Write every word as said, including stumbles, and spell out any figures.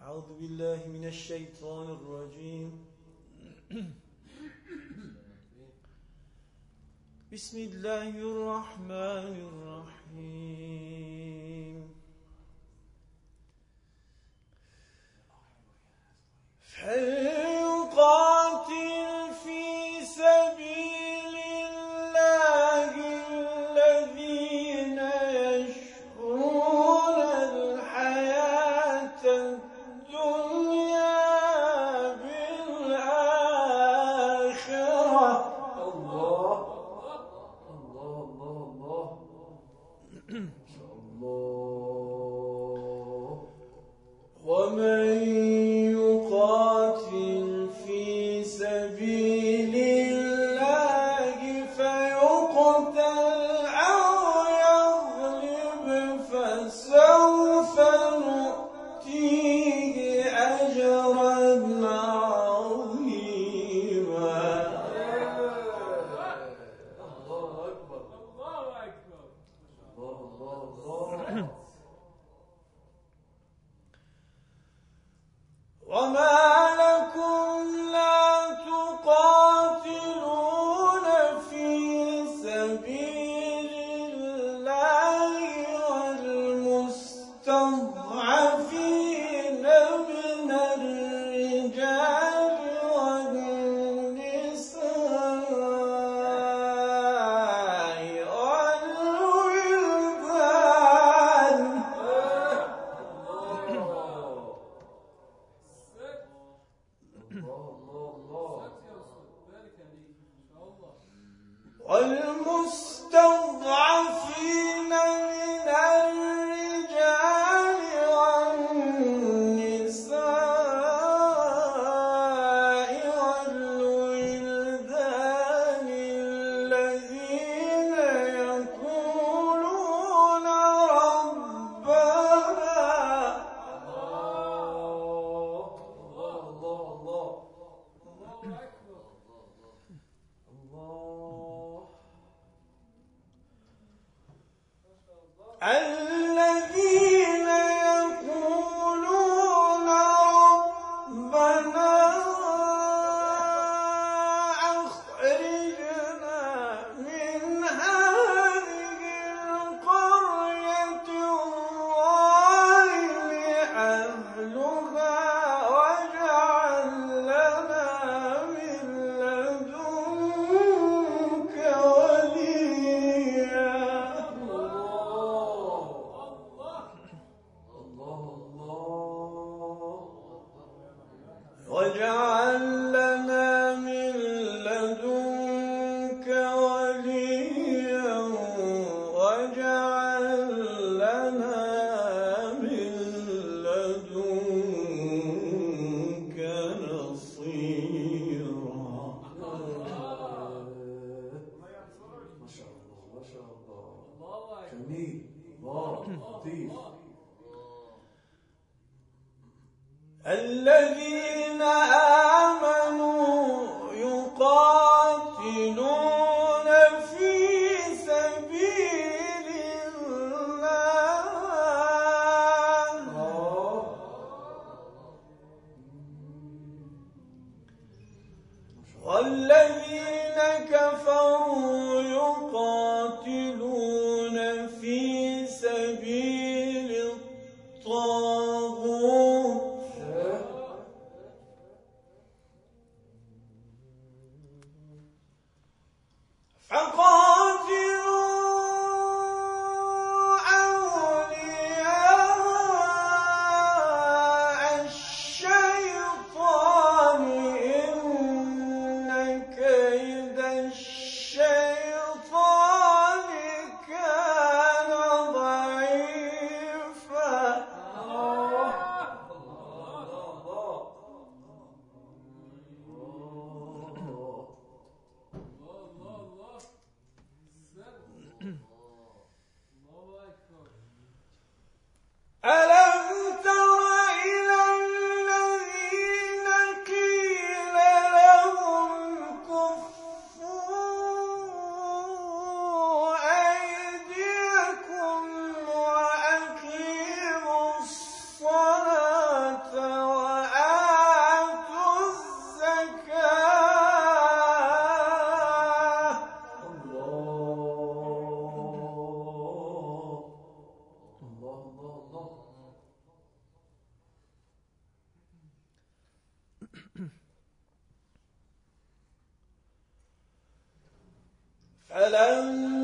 أعوذ بالله من الشيطان الرجيم. بسم الله الرحمن الرحيم. فليقاتل في سبيل الله الذين يشرون الحياة الدنيا بالآخرة. الله الله الله الله. ومن يقاتل في سبيل الله فيقتل أو يغلب فسوف نؤتيه أجرا عظيما. الله أكبر الله أكبر الله الله الله. وما لكم لا تقاتلون في سبيل الله والمستضعفين من الرجال والنساء والولدان. والمستضعفين من الرجال والنساء والولدان الذين يقولون ربنا الذين يقولون ربنا أخرجنا من هذه القرية الظالم أهلها واجعل لنا من لدنك وليا. واجعل لنا من لدنك وليا واجعل لنا من لدنك نصيرا. ما شاء الله ما شاء الله. جميل الله لطيف. الذين آمنوا يقاتلون في سبيل الله والذين كفروا يقاتلون في سبيل الطاغوت فقاتلوا أولياء الشيطان إن كيد الشيطان فلما